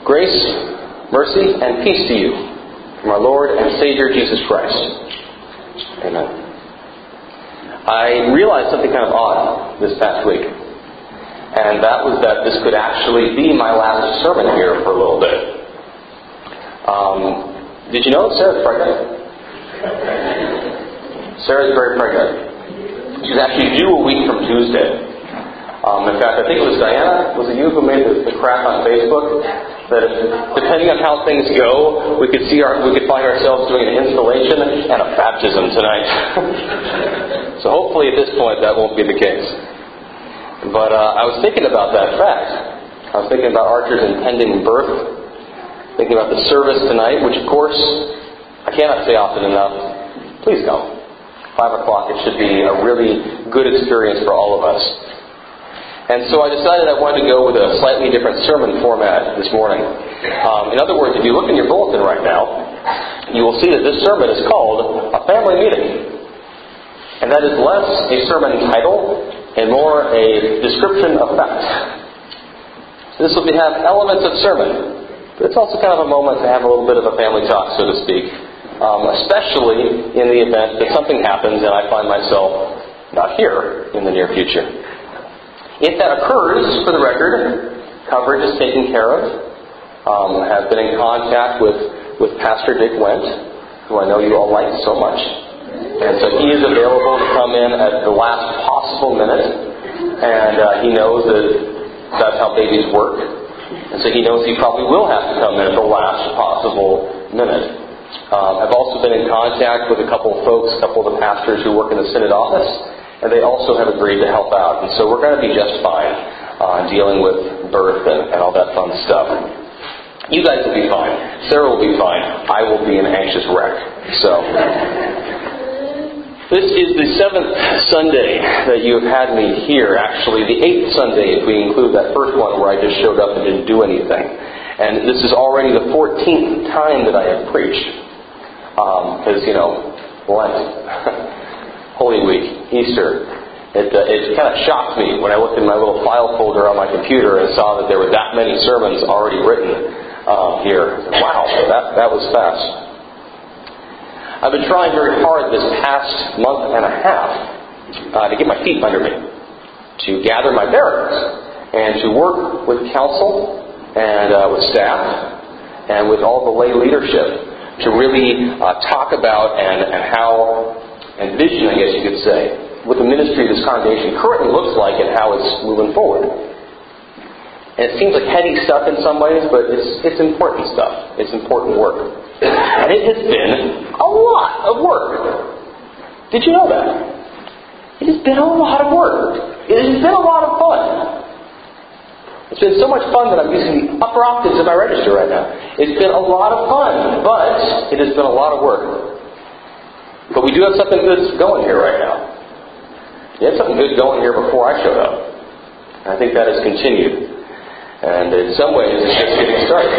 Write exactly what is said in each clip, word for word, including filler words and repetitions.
Grace, mercy, and peace to you from our Lord and Savior Jesus Christ. Amen. I realized something kind of odd this past week, and that was that this could actually be my last sermon here for a little bit. Um, did you know Sarah's pregnant? Sarah's very pregnant. She's actually due a week from Tuesday. Um, in fact, I think it was Diana, was it you who made the, the crack on Facebook? That if, depending on how things go, we could see our, we could find ourselves doing an installation and a baptism tonight. So hopefully at this point that won't be the case. But uh, I was thinking about that fact. I was thinking about Archer's impending birth, thinking about the service tonight, which of course I cannot say often enough. Please come. Five o'clock. It should be a really good experience for all of us. And so I decided I wanted to go with a slightly different sermon format this morning. Um, in other words, if you look in your bulletin right now, you will see that this sermon is called A Family Meeting. And that is less a sermon title and more a description of fact. So this will be, have elements of sermon, but it's also kind of a moment to have a little bit of a family talk, so to speak, um, especially in the event that something happens and I find myself not here in the near future. If that occurs, for the record, coverage is taken care of. Um, I have been in contact with, with Pastor Dick Wendt, who I know you all like so much. And so he is available to come in at the last possible minute. And uh, he knows that that's how babies work. And so he knows he probably will have to come in at the last possible minute. Um, I've also been in contact with a couple of folks, a couple of the pastors who work in the Synod office. And they also have agreed to help out. And so we're going to be just fine uh, dealing with birth and, and all that fun stuff. You guys will be fine. Sarah will be fine. I will be an anxious wreck. So, this is the seventh Sunday that you have had me here. Actually, the eighth Sunday if we include that first one where I just showed up and didn't do anything. And this is already the fourteenth time that I have preached. Because, um, you know, Lent. Holy Week, Easter. It, uh, it kind of shocked me when I looked in my little file folder on my computer and saw that there were that many sermons already written uh, here. Wow, that, that was fast. I've been trying very hard this past month and a half uh, to get my feet under me, to gather my bearings, and to work with council and uh, with staff and with all the lay leadership to really uh, talk about and, and how... and vision, I guess you could say, what the ministry of this congregation currently looks like and how it's moving forward. And it seems like heady stuff in some ways, but it's it's important stuff. It's important work. And it has been a lot of work. Did you know that? It has been a lot of work. It has been a lot of fun. It's been so much fun that I'm using the upper octaves of my register right now. It's been a lot of fun, but it has been a lot of work. But we do have something good going here right now. We had something good going here before I showed up. And I think that has continued. And in some ways, it's just getting started.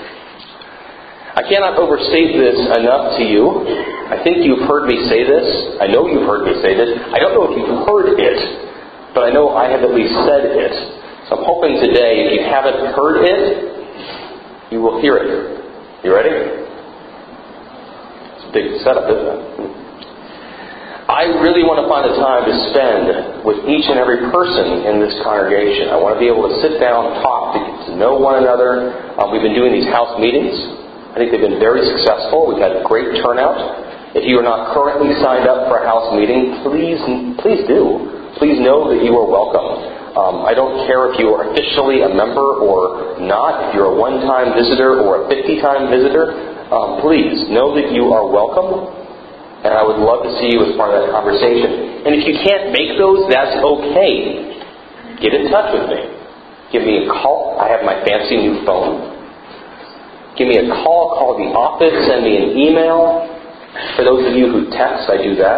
I cannot overstate this enough to you. I think you've heard me say this. I know you've heard me say this. I don't know if you've heard it, but I know I have at least said it. So I'm hoping today, if you haven't heard it, you will hear it. You ready? It's a big setup, isn't it? I really want to find a time to spend with each and every person in this congregation. I want to be able to sit down and talk, to get to know one another. Um, we've been doing these house meetings. I think they've been very successful. We've had great turnout. If you are not currently signed up for a house meeting, please, please do. Please know that you are welcome. Um, I don't care if you are officially a member or not. If you're a one-time visitor or a fifty-time visitor, um, please know that you are welcome. And I would love to see you as part of that conversation. And if you can't make those, that's okay. Get in touch with me. Give me a call. I have my fancy new phone. Give me a call. Call the office. Send me an email. For those of you who text, I do that.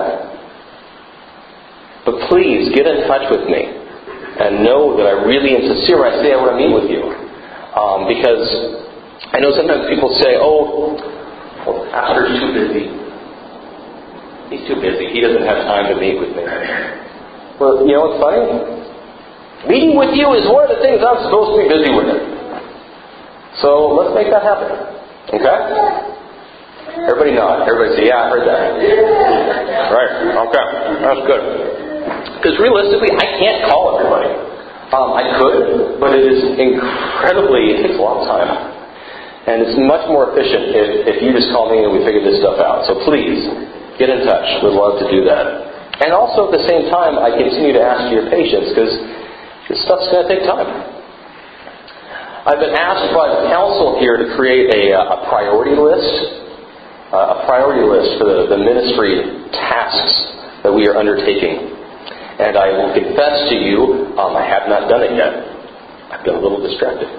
But please, get in touch with me. And know that I really am sincere when I say I want to meet with you. Um, because I know sometimes people say, oh, well, the pastor's too busy. He's too busy. He doesn't have time to meet with me. Well, you know what's funny? Meeting with you is one of the things I'm supposed to be busy with. So let's make that happen. Okay? Everybody nod. Everybody say, yeah, I heard that. Right. Okay. That's good. Because realistically, I can't call everybody. Um, I could, but it is incredibly, it takes a lot of time. And it's much more efficient if, if you just call me and we figure this stuff out. So please, get in touch. We'd love to do that. And also at the same time, I continue to ask for your patience because this stuff's going to take time. I've been asked by the council here to create a, a priority list, uh, a priority list for the, the ministry tasks that we are undertaking. And I will confess to you, um, I have not done it yet. I've been a little distracted.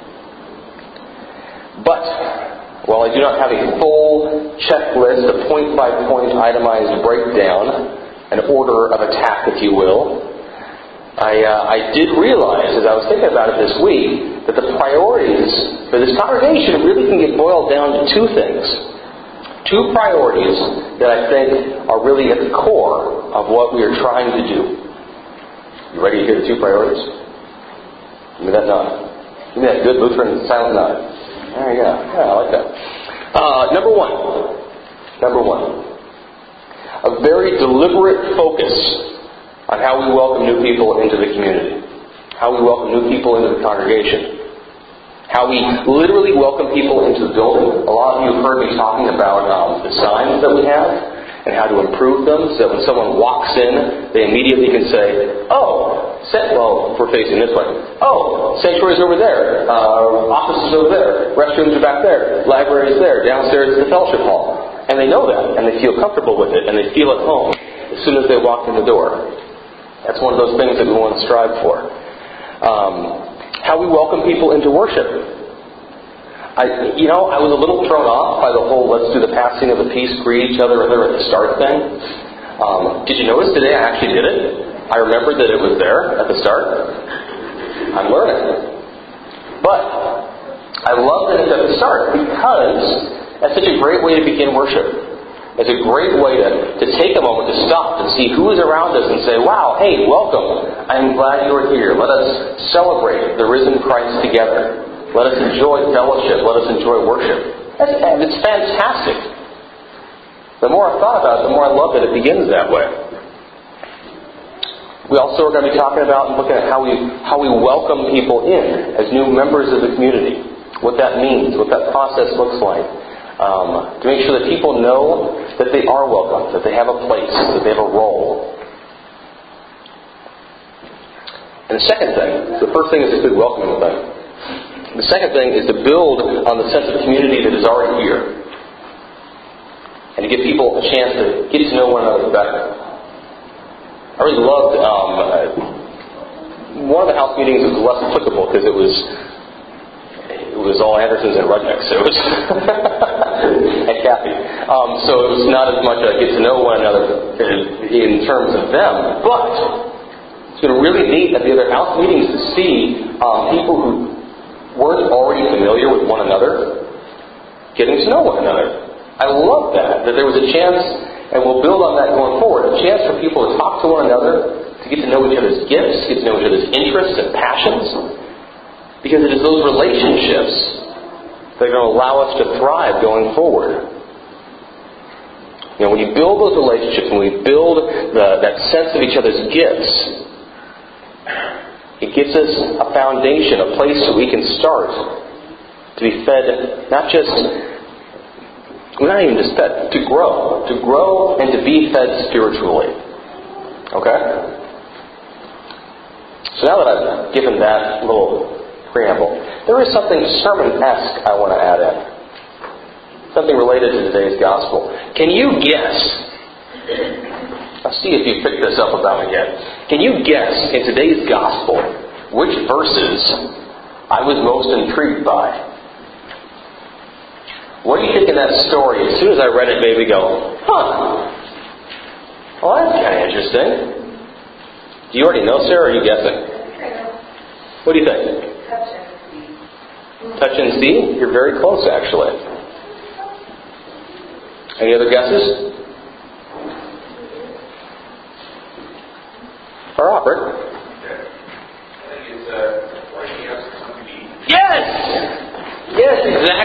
But while I do not have a full checklist, a point-by-point itemized breakdown, an order of attack, if you will, I, uh, I did realize, as I was thinking about it this week, that the priorities for this congregation really can get boiled down to two things. Two priorities that I think are really at the core of what we are trying to do. You ready to hear the two priorities? Give me that nod. Give me that good Lutheran silent nod. There you go. Yeah, I like that. Uh, number one. Number one. A very deliberate focus on how we welcome new people into the community. How we welcome new people into the congregation. How we literally welcome people into the building. A lot of you have heard me talking about um, the signs that we have and how to improve them so that when someone walks in, they immediately can say, oh, well, we're facing this way. Oh, sanctuary's over there. Uh, office is over there. Restrooms are back there. Library is there. Downstairs is the fellowship hall. And they know that, and they feel comfortable with it, and they feel at home as soon as they walk in the door. That's one of those things that we want to strive for. Um, how we welcome people into worship. I, you know, I was a little thrown off by the whole let's do the passing of the peace, greet each other at the start thing. Um, did you notice today I actually did it? I remembered that it was there at the start. I'm learning. But I love that it's at the start because that's such a great way to begin worship. It's a great way to, to take a moment to stop and see who is around us and say, wow, hey, welcome. I'm glad you're here. Let us celebrate the risen Christ together. Let us enjoy fellowship. Let us enjoy worship. That's, it's fantastic. The more I've thought about it, the more I love that it begins that way. We also are going to be talking about and looking at how we how we welcome people in as new members of the community. What that means, what that process looks like. Um, to make sure that people know that they are welcome, that they have a place, that they have a role. And the second thing, the first thing is this big welcoming thing. The second thing is to build on the sense of community that is already here. And to give people a chance to get to know one another better. I really loved, um, uh, one of the house meetings was less applicable because it was It was all Andersons and Rudnicks. It was and Kathy. Um, so it was not as much a get to know one another in terms of them, but it's been really neat at the other house meetings to see um, people who weren't already familiar with one another getting to know one another. I love that, that there was a chance, and we'll build on that going forward, a chance for people to talk to one another, to get to know each other's gifts, get to know each other's interests and passions. Because it is those relationships that are going to allow us to thrive going forward. You know, when you build those relationships, when we build the, that sense of each other's gifts, it gives us a foundation, a place that we can start to be fed, not just, well, not even just fed, to grow. To grow and to be fed spiritually. Okay? So now that I've given that little preamble, there is something sermon-esque I want to add in. Something related to today's gospel. Can you guess? I'll see if you picked this up about me yet. Can you guess in today's gospel which verses I was most intrigued by? What do you think of that story? As soon as I read it, made me go, huh. Well, that's kind of interesting. Do you already know, Sarah, or are you guessing? What do you think? Touch and see. Touch and see? You're very close, actually. Any other guesses? Or Robert? I think it's uh, working out something to eat. Yes!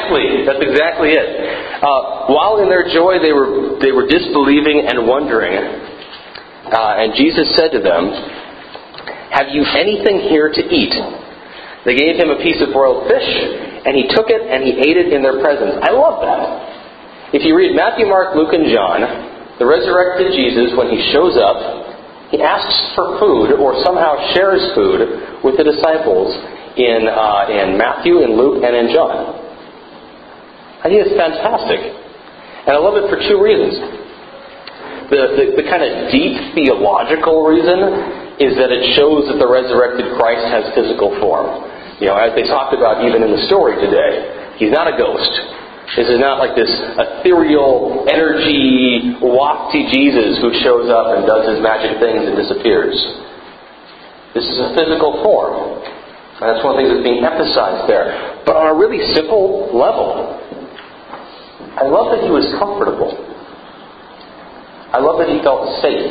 exactly. That's exactly it. Uh, while in their joy, they were they were disbelieving and wondering. Uh, and Jesus said to them, "Have you anything here to eat?" They gave him a piece of broiled fish, and he took it and he ate it in their presence. I love that. If you read Matthew, Mark, Luke, and John, the resurrected Jesus, when he shows up, he asks for food or somehow shares food with the disciples in uh, in Matthew, in Luke, and in John. I think it's fantastic. And I love it for two reasons. The, the, the kind of deep theological reason is that it shows that the resurrected Christ has physical form. You know, as they talked about even in the story today, he's not a ghost. This is not like this ethereal, energy, wafty Jesus who shows up and does his magic things and disappears. This is a physical form. And that's one of the things that's being emphasized there. But on a really simple level, I love that he was comfortable. I love that he felt safe.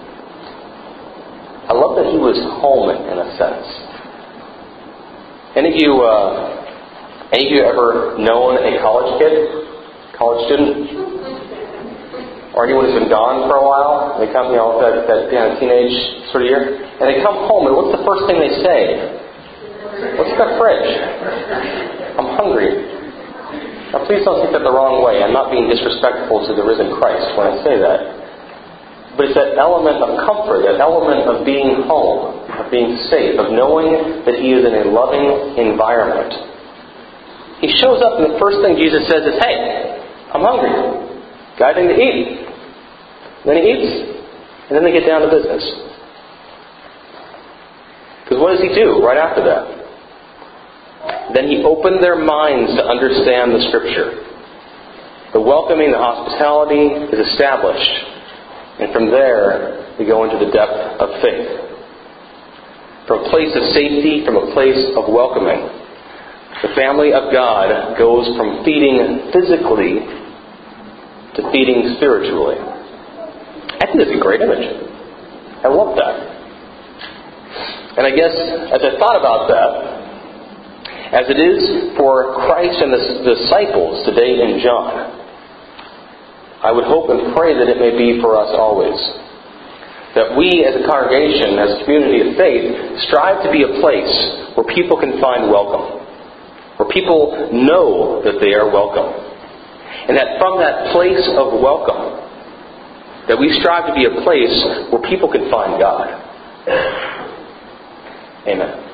I love that he was home in a sense. Any of you, uh, any of you ever known a college kid, college student, or anyone who's been gone for a while? They come, you know, that, that you know, teenage sort of year, and they come home, and what's the first thing they say? What's in the fridge? I'm hungry. Now, please don't take that the wrong way. I'm not being disrespectful to the risen Christ when I say that. But it's that element of comfort, that element of being home, of being safe, of knowing that he is in a loving environment. He shows up and the first thing Jesus says is, "Hey, I'm hungry. Got anything to eat?" Then he eats, and then they get down to business. Because what does he do right after that? Then he opened their minds to understand the Scripture. The welcoming, the hospitality is established. And from there, we go into the depth of faith. From a place of safety, from a place of welcoming, the family of God goes from feeding physically to feeding spiritually. I think that's a great image. I love that. And I guess, as I thought about that, as it is for Christ and the disciples today in John, I would hope and pray that it may be for us always. That we as a congregation, as a community of faith, strive to be a place where people can find welcome. Where people know that they are welcome. And that from that place of welcome, that we strive to be a place where people can find God. Amen.